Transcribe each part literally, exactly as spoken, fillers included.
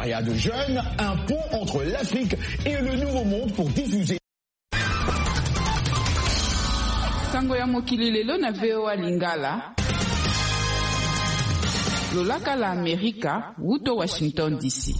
l'entrepreneuriat de jeunes, un pont entre l'Afrique et le Nouveau Monde pour diffuser. Sango ya mokili lelo na V O A Lingala. Lolaka la Amerika, wuto Washington D C.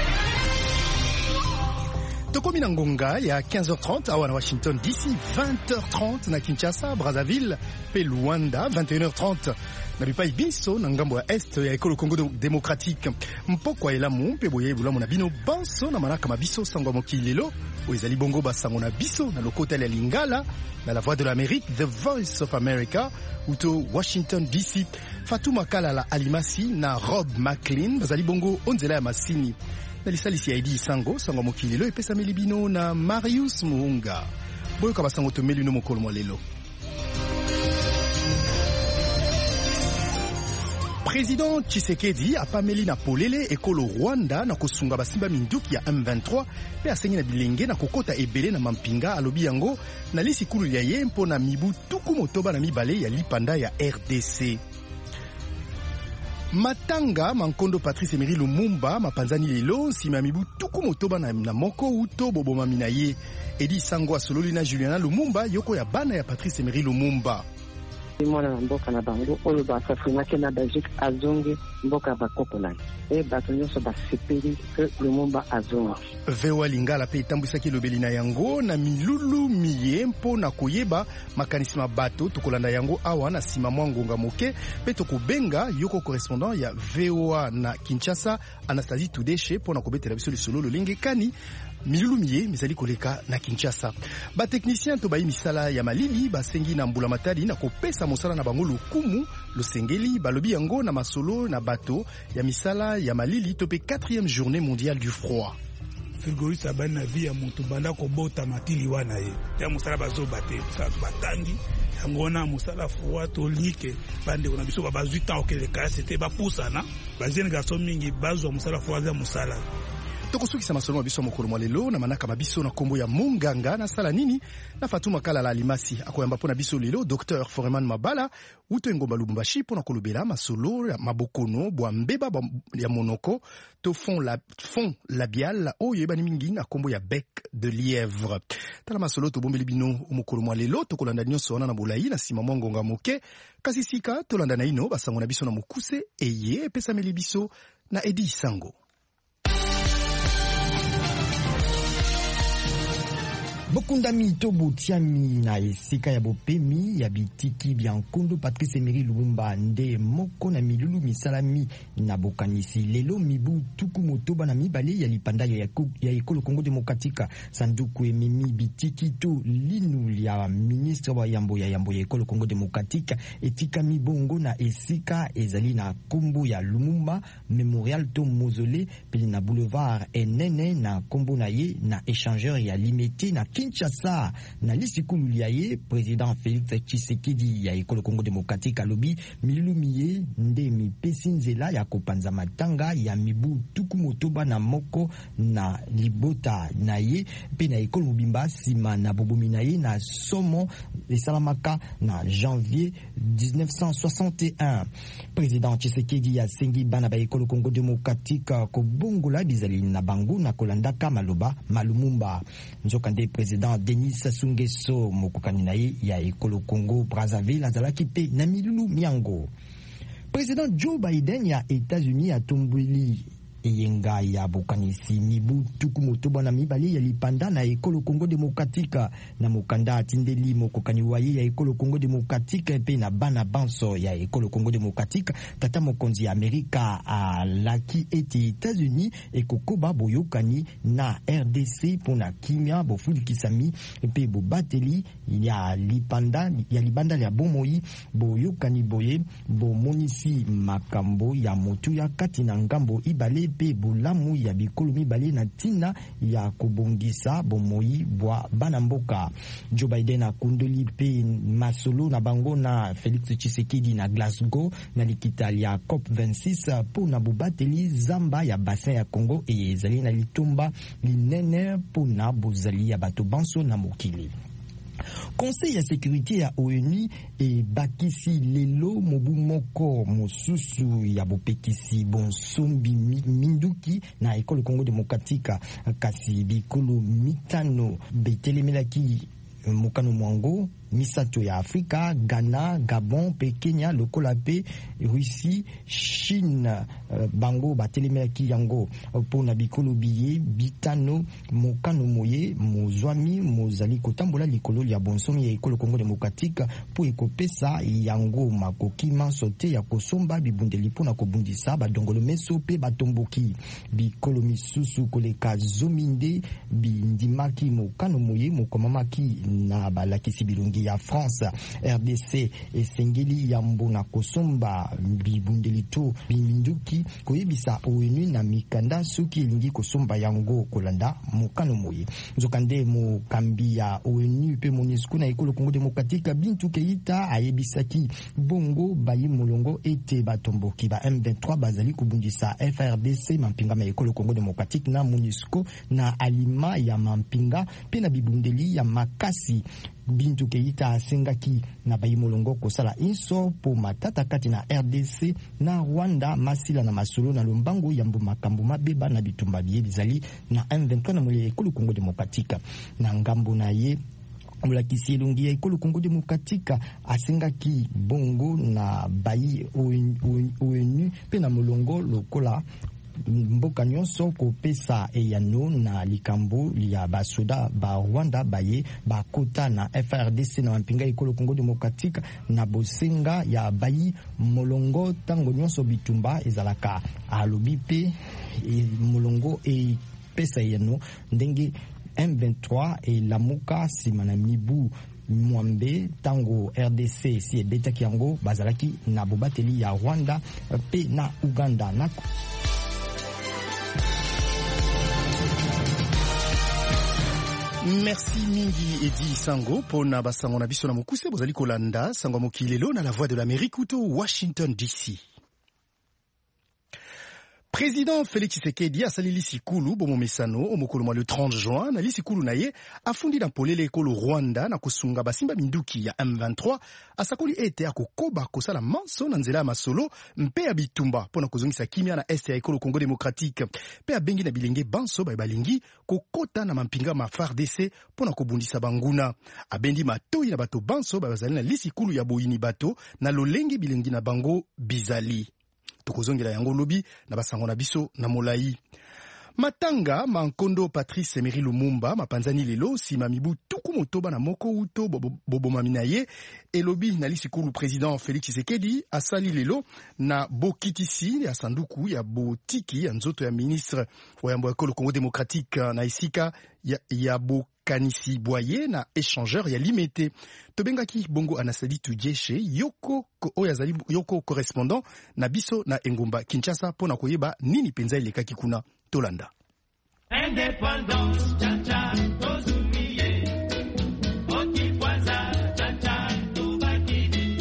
Tokomi na ngonga ya quinze heures trente awa na Washington D C, vingt heures trente na Kinshasa, Brazzaville, pe Luanda, vingt et une heures trente na bipai biso na ngambo ya est ya ekolo Congo démocratique. Mpoko ya lamu pe boye bulamu na bino banso na manaka mabiso sango mokili lelo oezali bongo basango na biso na lokota ya Lingala na la voix de l'Amérique, The Voice of America, uto Washington D C. Fatuma Kalala Alimasi na Rob McLean bazali bongo onzela ya masini. Na lisalisi ya Edi Sango, sango mokili lelo epesa melibino na Marius Muhunga. Boyoka basango tomeli no mokolo mwa lelo. Président Tshisekedi apameli na polele ekolo Rwanda na kosunga basimba minduki ya M vingt-trois pe asengi na bilenge na kokota ebele na mampinga alobi yango na lisikulu ya ye mpona mibu tuku motoba na mibale ya lipanda ya R D C. Matanga Mankondo Patrice Emery Lumumba mapanzani lelo nsima mibu tuku motoba na, na moko uto boboma minaye. Edi Sango asololi na Juliana Lumumba yoko ya bana ya Patrice Emery Lumumba. Mwana mboka na bango oyo basafrinaki na Belgique azongi mboka bakokolani e bato nyonso basepeli ke Lumumba azongi. V O A Lingala pe etambwisaki lobeli na yango na milulu miye mpo na koyeba makanisma bato tokolanda yango awa na nsima mwa ngonga moke pe tokobenga yoko correspondant ya V O A na Kinshasa Anastasie Tudeshe mpo na kobetela biso lisolo lolenge kani milulu miye mizali koleka na Kinshasa. Ba technicien to bayi misala ya malili basengi na mbula matadi na kopesa mosala na bango lokumu losengeli balobi yango na masolo na bato ya misala ya malili tope quatrième journée mondiale du froid. Frigoriste abani na vie ya mutu banda kobota matili wana ye ya mosala bazobate sa batangi yango na mosala froid to like bande kuna biso ba dix-huit ans okeleka c'était ba pusana bazene garçon mingi bazwa mosala froid ya mosala. Tokosukisa masolo mabiso mokolo mwa lelo na manaka mabiso na kombo ya Munganga na sala nini na Fatuma Kalala Alimasi akoyamba pona biso lelo Docteur Foreman Mabala uto engomba Lubumbashi pona kolobela masolo ya mabokono bwa mbeba ya monoko to fond la fond labial oyo ebani mingi na kombo ya bec de lièvre. Tala masolo to bombeli bino mokolo mwa lelo tokolanda nyonso wana na bolayi na sima mwa ngonga moke kasi sika tolanda na ino basango na biso na mokuse eye pesa meli biso na Edi Sango. Bokunda mito botiami na esika ya bopemi ya bitiki bya Nkondo Patrice Emery Lumumba nde moko na milulu misalami na bokanisi lelo mibu tuku motoba na mibale ya lipanda ya, ya ekolo Congo Demokratika sanduku ememi bitiki to linu ya ministre wa yambo ya yambo ya ekolo Congo Demokratika etika mibongo na esika ezali na kombo ya Lumumba Memorial to Mausolée peli na boulevard enene na kombo na ye na échangeur ya limité na Kinshasa na lisikulu liaye président Félix Tshisekedi ya ekolo Congo Démocratique alobi milulumiye nde mipesi nzela ya kopanza matanga ya mibu tuku motoba na moko na libota na ye pe na ekolo mobimba sima na bobomi na ye na somo esalamaka na janvier dix-neuf cent soixante et un. Président Tshisekedi ya sengi bana ba ekolo Congo Démocratique ko bongola bizali na bango na kolandaka maloba malumumba nzokande président Denis Sassou Nguesso mokokani na ye ya ekolo Congo Brazzaville azalaki pe na milulu miango. Président Joe Biden ya États-Unis atombweli eyenga ya bokanisi mibu tuku motoba na mibale ya lipanda na ekolo Congo Demokratika na mokanda atindeli mokokani waye ya ekolo Congo Demokratika pe na bana banso ya ekolo Congo Demokratika tata mokonzi ya Amerika a laki eti États-Unis ekokoba boyokani na R D C pona kimia bofulikisami pe bobateli ya lipanda ya libanda ya bomoi boyokani boye bomonisi makambo ya motu ya kati na ngambo ibale pe bulamu ya bikolo mibale na tina ya kobongisa bomoi bwa bana mboka. Joe Biden akundoli pe masolo na bango na Félix Tshisekedi na Glasgow na likita ya COP vingt-six po na bobateli zamba ya bassin ya Congo e ezali na litomba linene po na bozali ya bato banso na mokili. Conseil ya sécurité ya O N U e bakisi lelo mobu moko mosusu ya bopekisi bonsombi minduki na ekolo Congo démocratique kasi bikolo mitano betelemelaki mokano mwango misato ya Afrika, Ghana, Gabon, pe Kenya, lokola pe Russie, Chine, uh, bango batelemelaki yango pona bikolo biye bitano mokano moye mozwami mozali kotambola likolo ya bonsomi ya ekolo Congo démocratique po ekopesa yango makoki manso te ya kosomba bibundeli pona kobundisa badongolo meso pe batomboki bikolo misusu koleka zominde bindimaki mokano moye mokomamaki na balakisi bilongi ya France. R D C esengeli yambo na kosomba bibundeli to biminduki koyebisa O N U na mikanda soki elingi kosomba yango kolanda mokano moye nzokande mokambi ya O N U pe MONUSCO na ekolo Congo démocratique Bintou Keita ayebisaki bongo bayi molongo ete batomboki ba M vingt-trois bazali kubundisa F R D C mampinga ma ekolo Congo démocratique na MONUSCO na alima ya mampinga pe na bibundeli ya makasi. Bintou Keita asengaki na bayi molongo kosala inso po matata kati na R D C na Rwanda masila na masolo na lombango yambo makambo mabeba na bitumba biye bizali na M vingt-trois na mole ekolo Congo démocratique na ngambo na ye mulakisi elongi ya ekolo Congo démocratique asengaki bongo na bayi O N U pe na molongo lokola mboka nyonso kopesa eyano na likambo ya basoda ba Rwanda baye bakota na F R D C na mampinga ekolo Congo démocratique na bosenga ya bayi molongo tango nyonso bitumba ezalaka alobi pe e molongo e pesa eyano ndenge M vingt-trois e lamuka simana mibu mwambe tango R D C si ebetaki yango bazalaki na bobateli ya Rwanda pe na Uganda na Merci mingi Edi Sango pona basango na biso na mokuse bozali kolanda sango mokilelo na la voix de l'Amérique ou to Washington D C. Président Félix Tshisekedi asalili sikulu bomo mesano omokolo le trente juin na lisikulu na ye afundi na polele ekolo Rwanda na kusunga basimba minduki ya M vingt-trois asakoli ete akokoba kosala manso na nzela ya masolo mpe ya bitumba pona kozongisa kimia na este ya ekolo Congo démocratique pe abengi na bilenge banso ba balingi kokota na mampinga ma F A R D C pona kobundisa banguna abendi matoi na bato banso ba bazali na lisikulu ya boyini bato na lolengi bilengi na bango bizali tokozongela yango lobi na basango na biso na molai. Matanga Mankondo Patrice Emery Lumumba mapanzani lelo sima mibu tuku motoba na moko uto bobomami na ye elobi na lisikulu président Félix Tshisekedi asali lelo na bokitisi ya sanduku ya botiki ya nzoto ya ministre wa yambo ekolo Congo démocratique na isika ya, ya bo Kanisi Boye na échangeur ya limité. Tobengaki bongo Anastadi Tujeshe yoko oyazali yoko correspondant na biso na Engumba Kinshasa pona koyeba nini penza ilekaki kuna tolanda. Indépendance chacha tozumiye okikwaza chacha tubakidi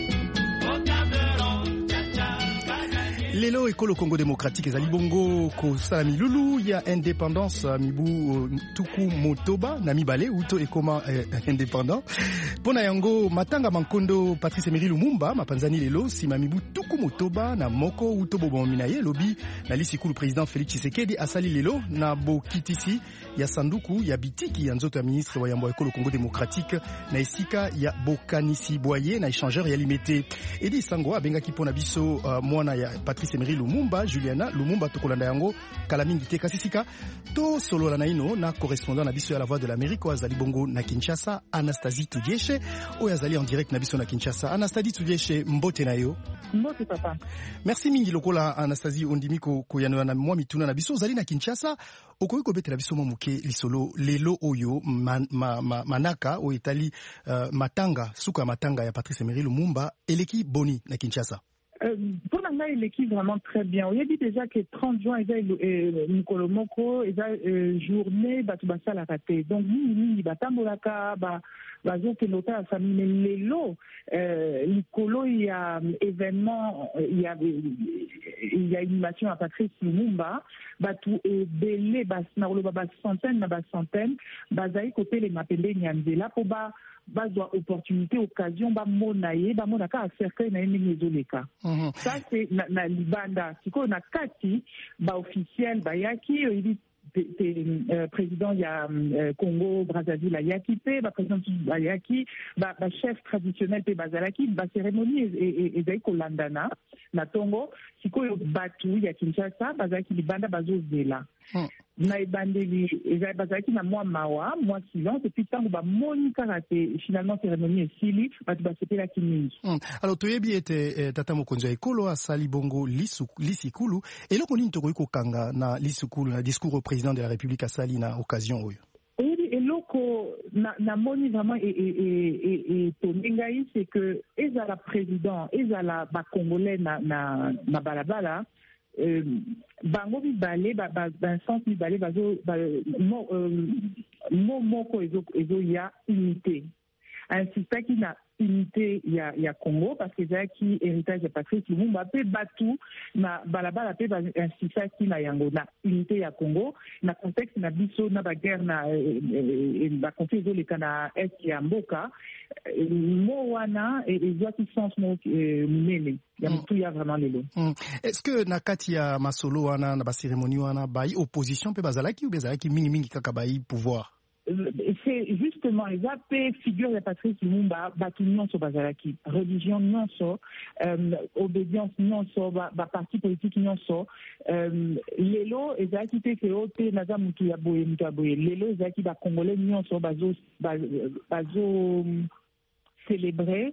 okabero chacha baganye. Lelo ekolo Congo démocratique ezali bongo kosala milulu ya indépendance mibu tuku motoba na mibale uto ekoma eh, indépendant pona yango Matanga Mankondo Patrice Emery Lumumba mapanzani lelo sima mibu tuku motoba na moko uto bobomi na ye lobi na lisikulu président Félix Tshisekedi asali lelo na bokitisi ya sanduku ya bitiki ya nzoto ya ministre wa yambo ekolo Congo démocratique na esika ya Bokanisi Boye na échangeur ya limité Edi Sango abengaki pona biso uh, mwana ya Patrice Emery Lumumba Juliana Lumumba tokolanda yango kala mingi te kasisika to solola na ino na correspondant na biso ya la voix de l'Amérique azali bongo na Kinshasa Anastasie Tudieshe oyo azali en direct na biso na Kinshasa. Anastasie Tudieshe mbote na yo. Mbote papa. Merci mingi lokola Anastasie ondimi ko koyanola na mwa mituna na biso azali na Kinshasa okoyi kobetela biso mo muke lisolo lelo oyo man, ma, ma, manaka o etali uh, matanga suka matanga ya Patrice Emery Lumumba eleki boni na Kinshasa. Euh, pour l'instant, il équipe vraiment très bien. On a dit déjà que trente juin, il y a Nicolo Moko, il y a journée, Batubasa la raté. Donc, nous, il y a Tambolaka, Bazo Kenota, la famille Lelo, Nicolo, il y a événement, il y a, il y a animation à Patrice Lumumba, Batu Belé, Basnarolo, Bas centaine, Bas centaine, Bazaï, côté les Mapende, Nyanzela, pour bas doit opportunité occasion ba monaye ba monaka a cercueil na yemi zoleka. Ça c'est na, na libanda siko na kati ba officiel ba yaki il Euh, président il y a euh, Congo Brazzaville ayaki pe ba président ayaki ba, ba chef traditionnel pe bazalaki ba cérémonie et et ko landana na tongo sikoyo batu ya Kinshasa bazalaki libanda bazozela hmm. na ibandeli ezali bazalaki na mwa mawa mwa silence et puis tango ba moni karate finalement cérémonie esili batu basepelaki mingi. hmm. Alors toyebi ete eh, tata mokonzi ekolo asali bongo lisikulu eloko nini tokoki kokanga na lisikulu na discours au président de la République asali na occasion oyo? Oui, et loko na, na moni vraiment et et et et tonengai c'est que ezala président ezala ba congolais na na na balabala euh, bango bibale ba ba sens bibale bazo ba, mo euh, mo moko ezo ezo ya unité ainsi ça qui na unité ya ya Congo parce que ça qui héritage de Patrice Lumumba pe batu na balabala pe ainsi ça qui na yango na unité ya Congo na contexte na biso na ba guerre na ba conflit le kana est ya mboka mo wana et les autres sens mo mene ya mtu ya vraiment lelo. Est-ce que na kati ya masolo wana na ba cérémonie wana ba opposition pe bazalaki ou bazalaki mingi mingi kaka ba pouvoir? C'est justement les A P figure de Patrice Lumumba batu nyonso bazalaki religion nyonso euh, obédience nyonso ba, ba parti politique nyonso euh, lelo ezaki te ke ote naza mutu ya boye mutu ya boye lelo ezaki ba congolais nyonso bazo bazo célébrer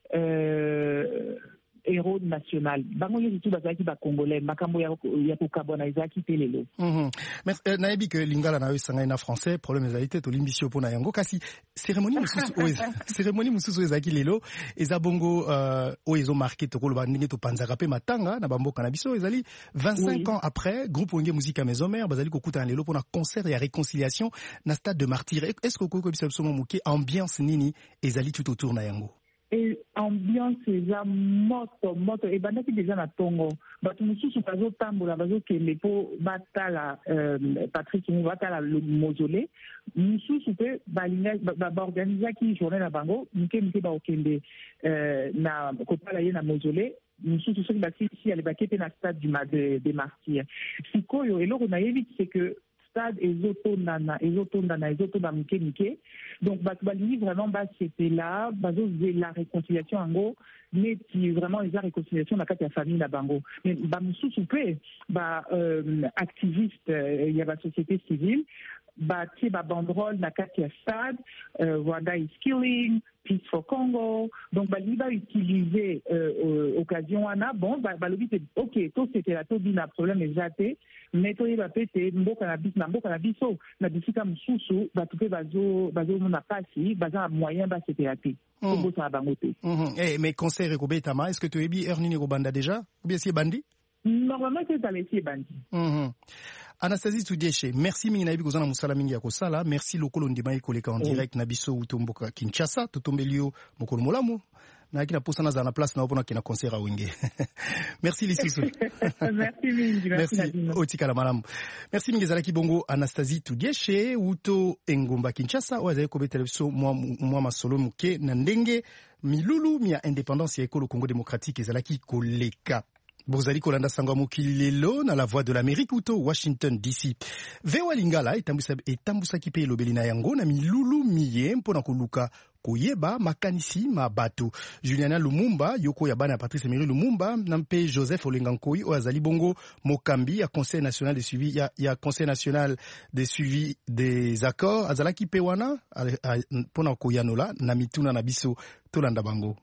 euh, héros national bango yo tout bazaki ba congolais makambo ya ya kokabona ezaki te lelo. Mhm. Mais euh, naebi que lingala na yo sanga na français problème ezalité to limbisio pona yango kasi cérémonie mususu cérémonie mususu ezaki lelo eza bongo euh oyezo marqué to koloba ndenge to panzaka pe matanga na bamboka na biso ezali vingt-cinq oui. ans après groupe Wenge Musique Maison-Mère bazali kokuta lelo pona concert ya réconciliation na stade de Martyr. Est-ce que ko bisa somo muke ambiance nini ezali tout autour na yango? Et ambiance eza moto moto et bandaki déjà na tongo batu mususu bazo tambola bazo kende po batala euh, Patrick Lumumba batala le mausolée mususu pe balinga ba, ba organiser ki journée na bango mike mike ba okende euh, na kopala ye na mausolée mususu soki basi si ale bakete na stade du de, de Martyrs sikoyo eloko na yebi c'est que stade ezotondana ezotondana ezotondana mike mike donc batu balingi vraiment bas c'était là bazo la réconciliation en gros mais qui vraiment les réconciliation na kati ya famille na bango mais ba mususu pe ba euh, activiste il y a la société civile ba ti ba banderole na kati ya stade euh, Rwanda is killing Peace for Congo donc ba liba utiliser euh, euh, occasion wana bon ba, ba lobi OK tout c'était la tout bina problème exacté mais to yeba pété mboka na biso na mboka na biso na bisika mususu ba tupe bazo bazo mona pasi baza moyen ba c'était até ko ça bango te. Eh mais concert ko betama est-ce que tu ebi erni ni ko banda déjà ou bien c'est bandi? Normalement c'est à laisser bandi. Mhm. Anastasie Tudieshe, merci mingi na yebi kozana musala mingi ya kosala, merci lokolo ndima ekoleka en direct na biso utomboka Kinshasa, totombelio mokolo molamu. Na kina posa na za na place na opona kina concert a Wenge. Merci Lisusu. Merci mingi. Merci Otika la malamu. Merci mingi zalaki bongo Anastasie Tudieshe uto engomba Kinshasa oza ko betela biso mwa mwa masolo muke na ndenge milulu mia indépendance ya ekolo Congo démocratique ezalaki koleka. Bozali kolanda sangwa mokili lelo na la voix de l'Amérique uto Washington D C. Vewa lingala etambusa etambusa kipe elobeli na yango na milulu miye mpona koluka koyeba makanisi mabato. Juliana Lumumba yoko ya bana ya Patrice Emery Lumumba na mpe Joseph Olengankoi o azali bongo mokambi ya Conseil national de suivi ya, ya Conseil national de suivi des accords azalaki pe wana mpona koyanola na mituna na biso tolanda bango.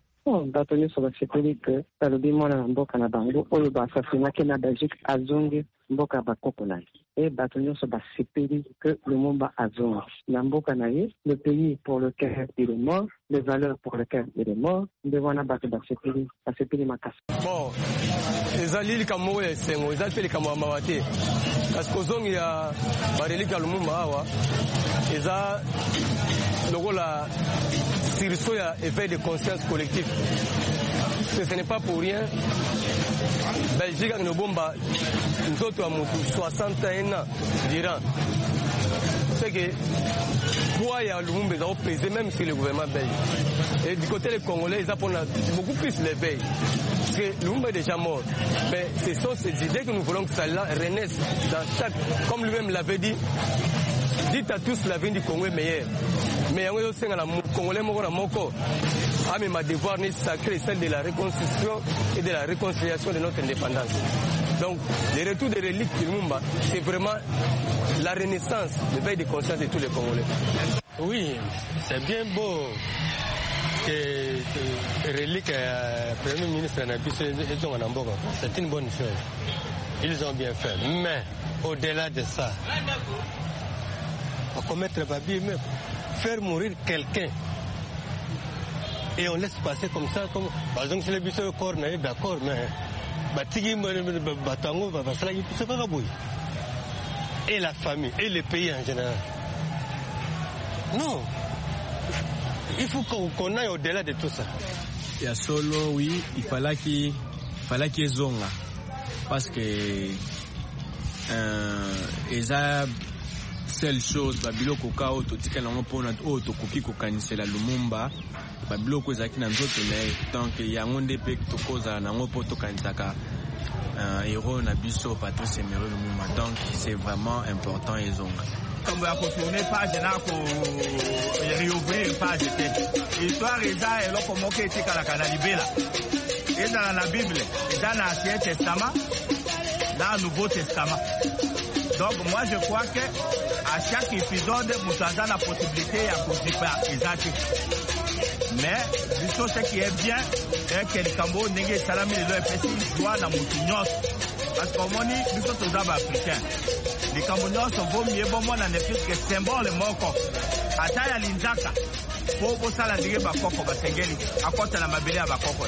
bato nyonso basepeli ke balobi mwana na mboka na bango oyo basasinaki na Belgique azongi mboka bakoko na ye e bato nyonso basepeli ke Lumumba azongi na mboka na ye le pays pour lequel il est mort les valeurs pour lesquelles il est mort nde wana bato basepeli basepeli makasi. Bon ezali likambo oyo esengo ezali mpe likambo ya mawa te kasi kozongi ya barelike ya Lumumba awa eza lokola sursaut ya éveil de conscience collectif. Ce n'est pas pour rien. Belgique a une bombe nzoto ya mutu soixante et un ans durant. c'est que poids ya Lumumba ils ont pesé même sur le gouvernement belge. Et du côté des Congolais, ils apprennent beaucoup plus l'éveil. Parce que Lumumba est déjà mort. Mais ce sont ces idées que nous voulons que ça renaisse dans chaque, comme lui-même l'avait dit, dites à tous l'avenir du Congo est meilleur. Mais il y a un Congolais moko a même un devoir sacré, celle de la reconstruction et de la réconciliation de notre indépendance. Donc, le retour des reliques de Lumumba, c'est vraiment la renaissance, l'éveil de conscience de tous les Congolais. Oui, c'est bien beau que les reliques du Premier ministre Nabiso et Zonga Namboka. C'est une bonne chose. Ils ont bien fait. Mais, au-delà de ça, on commettre le papier même, faire mourir quelqu'un. Et on laisse passer comme ça, comme par exemple si les bisous corps n'est d'accord, mais c'est pas grave. Et la famille, et le pays en général. Non, il faut qu'on aille au-delà de tout ça. Il y a solo, oui, il fallait qu'il fallait qu'il y ait parce que euh, ils a seule chose, babiloko ka oto tika na ngopona oto koki kokanisela Lumumba, babiloko ezaki na nzoto na donc yango nde pe tokoza na ngopo tokanisaka un héros na biso Patrice Emery Lumumba. Donc c'est vraiment important ezonga. Comme ya kotourner page na ko réouvrir page te. Histoire eza eloko moko etikala kana libela. Eza na Bible, eza na Ancien Testament, dans le Nouveau Testament. Donc moi je crois que à chaque épisode, vous avez la possibilité de participer les actes. Mais, du tout ce qui est bien, c'est que les Cambo n'engagent salami de l'O F S I doit dans mon parce qu'on dit, nous sommes tous africains. Les Camboniens sont beaux, mieux bon, moi, n'en est plus que symbole moko. Ataya l'inzaka, pour vous saladrer bakoko, basengeli, à côté de la mabélé à bakoko.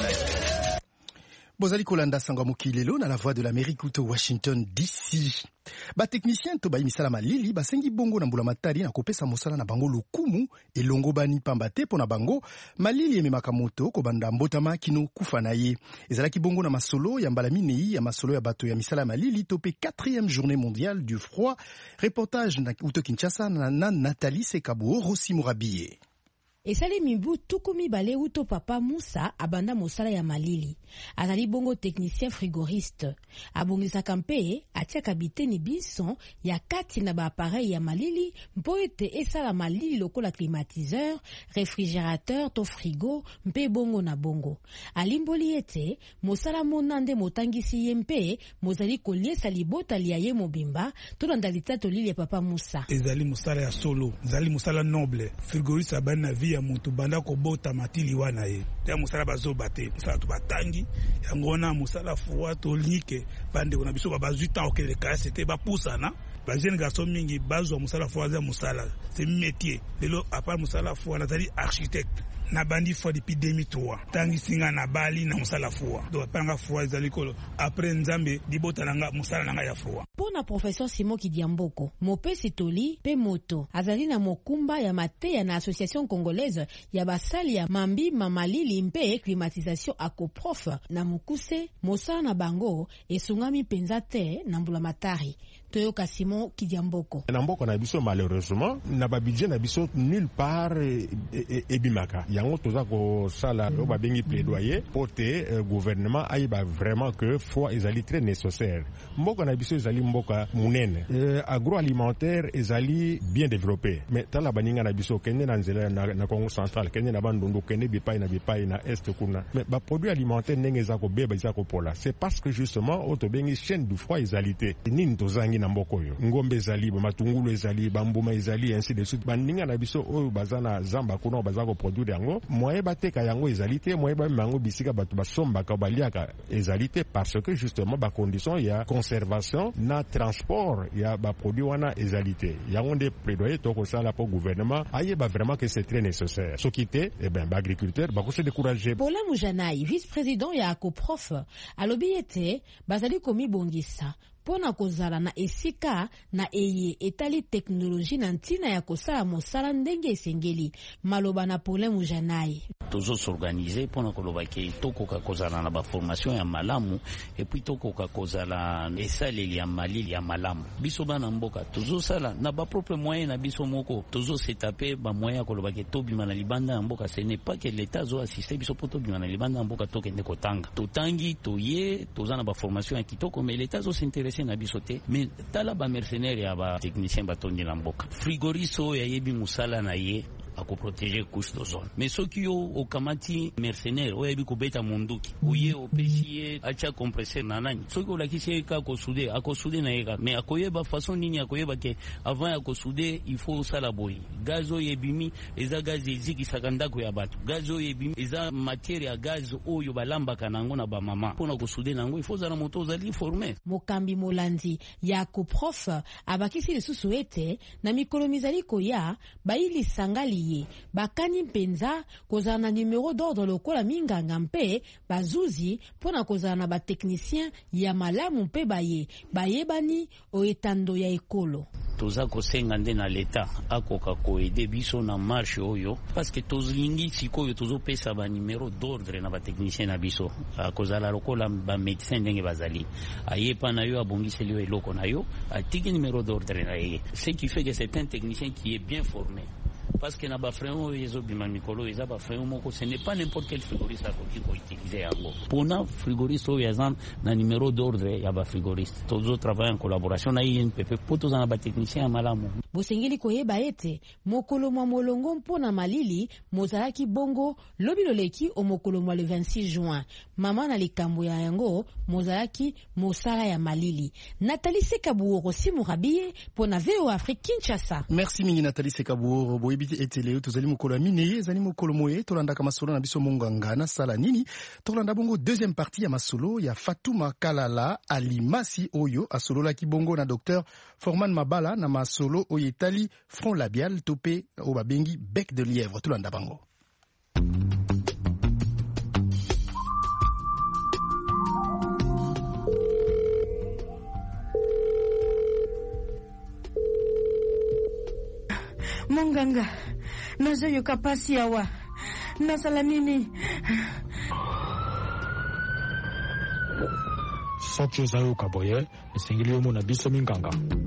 Bozali kolanda sangwa mokilelo na la voix de l'Amérique ou Washington D C. Ba technicien to ba misala malili ba sengi bongo na mbula matari na kopesa mosala na bango lokumu elongo bani pambate pona bango malili eme makamoto ko banda mbotama kino kufa na ye. Ezalaki bongo na masolo ya mbala minei ya masolo ya bato ya misala malili topé quatrième journée mondiale du froid. Reportage na Uto Kinshasa na, na Nathalie Sekabo Rossi Mourabiye. Esali mibu tukumi bale uto papa Moussa abanda mosala ya malili. Azali bongo technicien frigoriste. Abongisa kampe atiaka biteni bison ya kati na ba appareil ya malili mpo ete esala malili lokola climatiseur, réfrigérateur to frigo mpe bongo na bongo. Alimboli ete mosala monande motangisi ye mpe mozali koliesa libota liya ye mobimba to na ndalita to lili ya papa Moussa. Ezali mosala ya solo, ezali mosala noble. Frigoriste abana na vie ya mutu banda ko bota matili wana ye. Ya musala bazo bate, musala to batangi, yangona musala fuwa to like bande kuna biso ba huit ans okele ka c'était ba pusana. Ba jeune garçon mingi bazo musala fuwa za musala. C'est métier. Lelo à part musala fuwa nazali architecte. Na bandi fois depuis deux mille trois. Tangi singa na bali na musala fuwa. Do panga fuwa ezali kolo. Après nzambe dibota nanga musala nanga ya fuwa. Pona professeur Simon Kidiamboko, mopesi toli pe moto. Azali na mokumba ya mateya na association congolaise ya basali ya mambi mamalili mpe climatisation akoprof na mukuse mosala na bango esungami penza te na mbula matari. Toyoka Simon Kidiamboko. Na mboko na biso malheureusement na ba budget na biso nulle part ebimaka. Yango toza ko sala o ba bengi plaidoyer porter gouvernement aiba vraiment que foi ezali très nécessaire. Mboko na biso ezali mboka munene. Euh, agroalimentaire ezali bien développé. Mais tala baninga na biso kende na nzela na, na Congo central, kende na bandundu kende bipai na bipai na est kuna. Mais ba produit alimentaire ndenge za ko beba za ko pola. C'est parce que justement auto bengi chaîne du froid ezalité. Nini tozangi na mboko yo. Ngombe ezali, matungulu ezali, bambuma ezali ainsi de suite. Baninga na biso oyo bazana zamba kuna baza ko produire yango. Moye bateka yango ezalité, moye ba mango bisika batu basomba ka baliaka ezalité parce que justement ba condition ya conservation na transport ya ba produit wana ezalité. Yango de plaidoyer to ko sala pour gouvernement aye ba vraiment que c'est très nécessaire. So kité eh ben ba agriculteur ba ko se décourager. Paula Mujanai, vice-président ya Akoprof, alobi ete bazali komi bongisa pona kozala na esika na eye etali teknoloji na ntina ya kosala mosala ndenge esengeli. Maloba na Paulin Mujanai. Tozo s'organiser pona koloba ke tokoka kozala na ba formation ya malamu et puis tokoka kozala esaleli ya malili ya malamu. Biso bana mboka tozo sala na ba propre moyen na biso moko. Tozo se taper ba moyen koloba ke tobima na libanda mboka. Ce n'est pas que l'État zo assister biso poto bima na libanda mboka tokende kotanga. Totangi toye toza na ba formation ya kitoko mais l'État zo s'intéresser na biso te. Mais tala ba mercenaires ya ba technicien batondi na mboka. Frigoriso ya yebi musala na ye ako protéger couche d'ozone. Mais ceux qui ont au kamati mercenaires o yebi kubeta munduki uye opesiye acha compresseur nanani ceux qui ont la kisi ka ko soudé ako soudé na yeka mais akoyeba façon nini akoyeba ke avant ya ko soudé il faut sala boy gazo yebimi eza gaz eziki sakanda ko ya batu gazo yebimi eza matière ya gaz oyo balamba kanango na ba mama pona ko soudé nango il faut za na moto za li former. Mokambi Molandi ya ko prof abakisi lisusu ete na mikolo mizali ko ya baili sangali bakani mpenza kozala na numéro d'ordre lokola minganga mpe bazuzi pona kozala na ba technicien ya malamu mpe baye bayebani oetando ya ekolo. Toza kosenga nde na l'État akoka koede biso na marche oyo parce que tozingi sikoyo tozopesa ba numéro d'ordre na ba technicien na biso akozala lokola ba médecin ndenge bazali ayepa na yo abongiseli yo eloko na yo atiki numéro d'ordre na ye, ce qui fait que c'est un technicien qui est bien formé. Parce que na ba freno yezo bima mikolo eza ba freno moko ce n'est pas n'importe quel frigoriste akoki ko utiliser yango. Pona frigoriste o yazan na numéro d'ordre ya ba frigoriste. Tozo travailler en collaboration na I N P P poto za na ba technicien malamu. Bosengeli koyeba ete mokolo mwa molongo mpona malili mozalaki bongo lobi loleki o mokolo mwa le vingt-six juin. Mama na likambo ya yango mozalaki mosala ya malili. Nathalie Sekabuoro Simurabiye pona V O Afrique Kinshasa. Merci mingi Nathalie Sekabuoro. Boyebiti etele tozali mokolo mineye ezali mokolo moye tolanda ka masolo na biso monganga na sala nini tolanda bongo deuxième partie ya masolo ya Fatuma Kalala Alimasi oyo asolola ki bongo na docteur Forman Mabala na masolo oyo etali front labial topé o babengi bec de lièvre tolanda bango. Monganga, nazo yoka pasi awa. Nasala nini? Soki ozayo kaboye, esengeli yo mona biso minganga.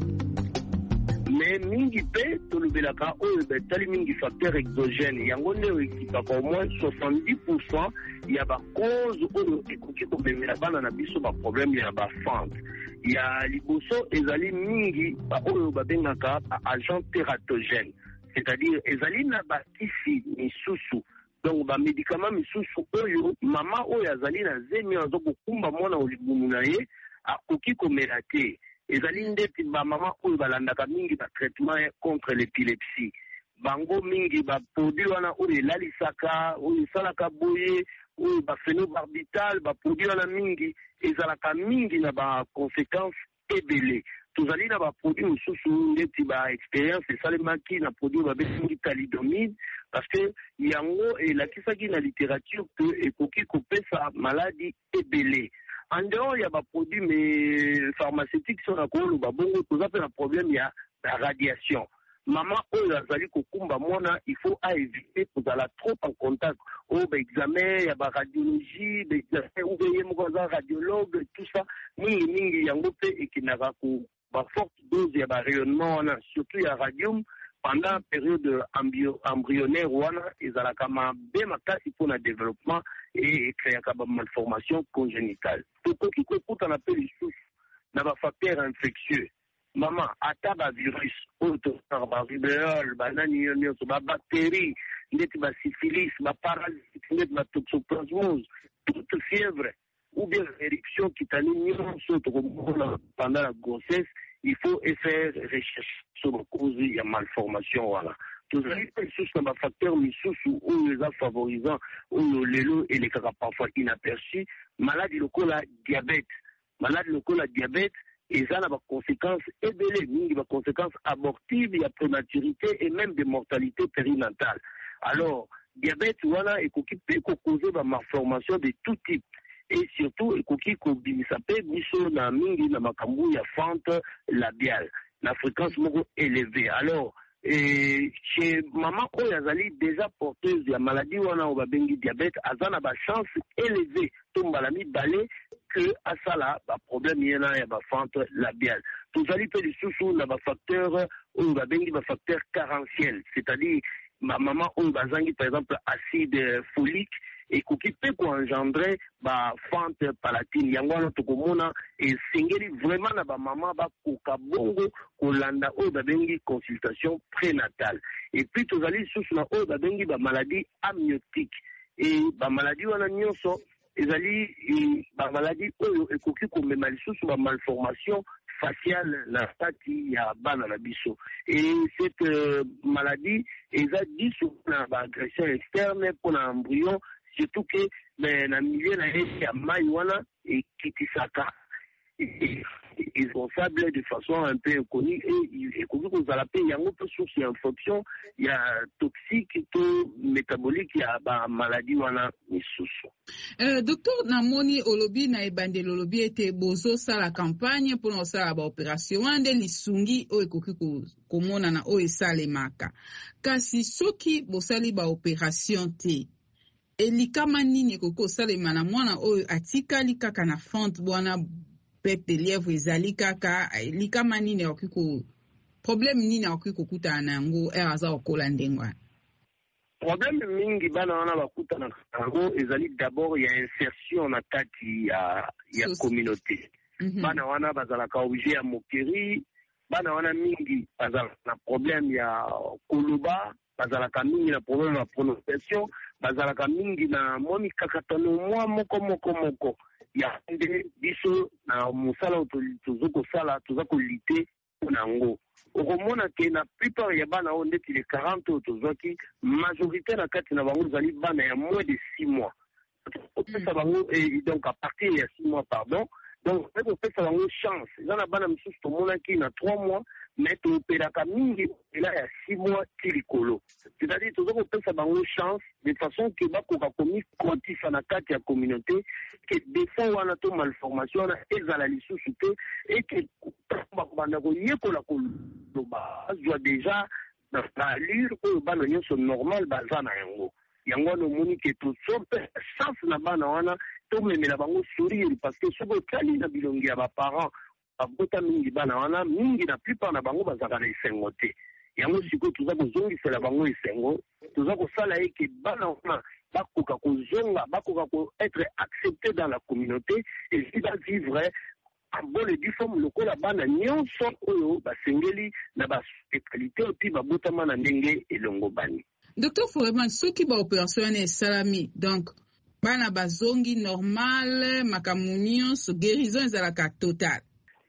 Mais mingi pe tolobelaka oyo betali mingi facteur exogène yango nde ekipaka au moins soixante-dix pour cent ya ba cause oyo ekoki komemela bana na biso ba problème ya ba fente. Ya liboso ezali mingi ba oyo babengaka agent tératogène, c'est-à-dire ezali na ba kisi misusu donc ba médicament misusu oyo mama oyo azali na zemi azo kokumba mwana olibunu na ye akoki komela te. Ezali ndeti ba mama oyo balandaka mingi ba traitement contre l'épilepsie. Bango mingi ba produit wana oyo elalisaka oyo salaka boye oyo ba phénobarbital ba produit wana mingi ezalaka mingi na ba conséquences ebele. Tozali na ba produit misusu ndeti ba expérience esalemaki na produit ba bengi thalidomide parce que yango elakisaki na littérature que ekoki kopesa maladie ebele. En dehors, il y a des produits mais pharmaceutiques sur la colle, bah bon, tout ça fait un problème, il y a la radiation. Maman, oh, la zali kokumba mona, il faut à éviter pour aller trop en contact. Oh, bah examen, il y a bah radiologie, bah examen, ou veillez mon radiologue, tout ça. Mingi mingi yangope et qui n'a pas bah forte dose, il y a bah rayonnement, surtout il y a radium. Pendant la période embryonnaire, ils ont la bémacasi pour le développement et créer une malformation congénitale. Tout ce qui peut on appelle les souches, n'a pas facteur infectieux. Maman, ataba virus, autostar, rubéole, banani, bactéries, net syphilis, parasite, net toxoplasmose, toute fièvre ou bien éruption qui t'a mis pendant la grossesse. Il faut faire recherche sur la cause de la malformation. Voilà. Tous les facteurs misusu ou les favorisants ou les lots et les cas parfois inaperçus, maladie locale à diabète. Maladie locale à diabète, et ça a des conséquences ébélées, des conséquences abortives, il y a prématurité et même des mortalités périnatales. Alors, diabète, voilà, et qui peut causer des malformations de tout type. et surtout ekoki kobimisa pe biso na mingi na makambo ya fente labiale na fréquence moko élevée. Alors et chez maman oyo azali déjà porteuse ya maladie wana oyo babengi diabète aza na bachance élevée to mbala mibale que asala baproblème yena ya bafente labiale. Tozali mpe lisusu na bafacteur oyo babengi bafacteur carentiel, c'est-à-dire ma maman oyo bazangi par exemple acide folique ekoki mpe koengendre bafente palatine. Yango wana tokomona esengeli vraiment na bamama bakoka bongo kolanda oyo babengi consultation prénatale. Et puis tozali lisusu na oyo babengi bamaladi amniotique. Et bamaladi wana nyonso ezali bamaladi oyo ekoki komema lisusu bamalformation faciale na kati ya bana na biso. Et cette euh, maladie eza diso na baagression externe pour na embryon, surtout que mais na milieu na esi ya mai wana ekitisaka responsable de façon un peu inconnue et ekoki kozala pe yango mpe source ya infection ya toxique to métabolique ya bamaladi wana misusu. Euh, docteur namoni olobi na ebandeli olobi ete bozosala campagne mpona kosala baopération wana nde lisungi oyo ekoki komona na oyo esalemaka. Kasi soki bosali baopération te elikama nini ekoki kosalema na mwana oyo atikali kaka na fente bwana bec de lièvre ezali kaka elikama nini akoki ko problème nini akoki kokutana na yango ere aza kokola ndenge wana? Problème mingi bana wana bakutana nango ezali d'abord ya insertion na kati ya ya so, communauté. Mm-hmm. Bana wana bazalaka obligé ya mokeri, bana wana mingi bazalaka na problème ya koloba, bazalaka mingi na problème ya prononciation, bazalaka mingi na moni kakatano mwa moko moko moko ya nde biso na musala tozoko sala tozako lite nango. Okomona ke na plupart ya bana o ndeti les quarante oyo tozwaki majorité na kati na bango zali bana ya moins de six mois. Opesa bango et donc à partir ya six mois pardon. Donc peut opesa bango chance. Eza na bana misusu tomonaki na trois mois mais toopelaka mingi ela ya six mois ti likolo. C'est-à-dire tozoko opesa bango chance de façon ke bakoka komi kotisa na kati ya communauté ke défaut wana to malformation wana ezala lisusu te et que bakobanda koyekola koloba azwa déjà na allure oyo bana nyonso normal baza na yango. Yango wana omoni ke tozope chance na bana wana tomemela bango sourire parce que soki otali na bilongi ya baparent babota mingi bana wana mingi na plupart na bango bazalaka na esengo te. Yango sikoyo toza kozongisela bango esengo, toza kosala eke bana wana bakoka kozonga, bakoka koêtre accepté dans la communauté et si bavivre en bonne et due forme lokola bana nyonso oyo basengeli na baspécialité oti babotama na ndenge elongo bani. Docteur Foreman, soki baopération wana esalami donc bana bazongi normal makambo nyonso guérison ezalaka total?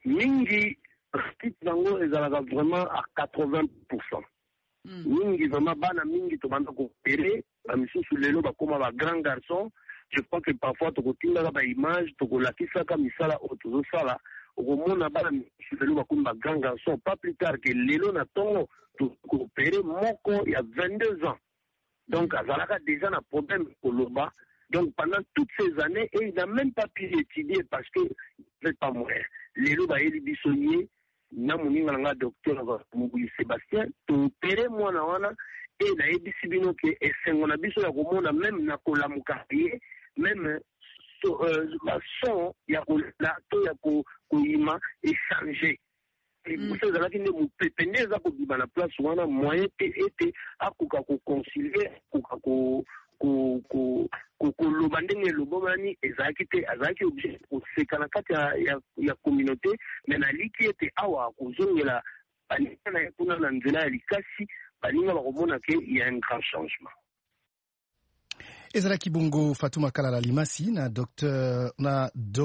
Mingi petite nango ezalaka vraiment à quatre-vingts pour cent. Mm. Mingi vraiment bana mingi tobanda koopéré bamisusu lelo bakoma ba grand garçon. Je crois que parfois tokotindaka ba image tokolakisaka misala oyo tozosala okomona bana misusu lelo bakoma ba grand garçon pas plus tard que lelo na tongo tokoopéré moko il y a vingt-deux ans. Donc azalaka déjà na problème koloba. Donc pendant toutes ces années et il n'a même pas pu étudier parce que c'est pas moyen. Lelo ba eli bisonnier na moninga nga docteur Muguyi Sébastien to pere mwana wana et na ebisi bino ke esengo na biso ya komona même na kolamuka ye même so euh, la son ya kola to ya ko koima échanger. Et vous savez là qu'il ne peut pas ko na place wana moyen te ete akuka ko concilier akuka ko ko ko kokoloba ndenge lobomani ezalaki te azalaki obligé koseka na kati ya ya communauté mais naliki ete awa kozongela baninga na kuna na nzela ya likasi baninga bakomona ke il y a un grand changement. Ezalaki bongo Fatuma Kalala Limasi na docteur na docteur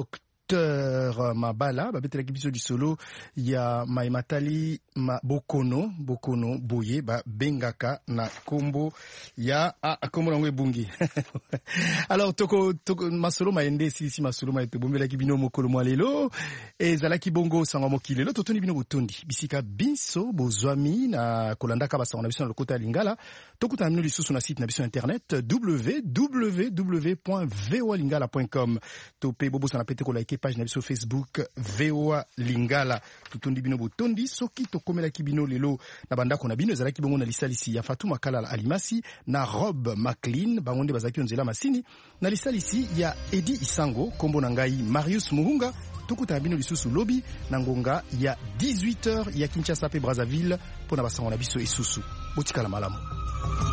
Victor Mabala babetela biso lisolo ya Maimatali ma Bokono Bokono Boye ba bengaka na kombo ya ah, kombo nango ebungi. Alors toko toko masolo maende si si masolo maete bombela kibino mokolo mwalelo ezalaki bongo sango mokilelo totoni bino butondi bisika biso bozwami na kolandaka basanga na biso na lokota lingala tokuta bino lisusu na site na biso internet w w w point v o a lingala point com tope bobo sana pete ko like page na biso Facebook V O A Lingala tutondi bino butondi soki tokomela kibino lelo na bandako na bino ezalaki bongo na lisalisi ya Fatuma Kalala Alimasi na Rob McLean bangonde bazaki onzela masini na lisalisi ya Edi Isango kombo na ngai Marius Muhunga tokuta bino lisusu lobi na ngonga ya dix-huit heures ya Kinshasa pe Brazzaville pona basango na biso isusu botikala malamu.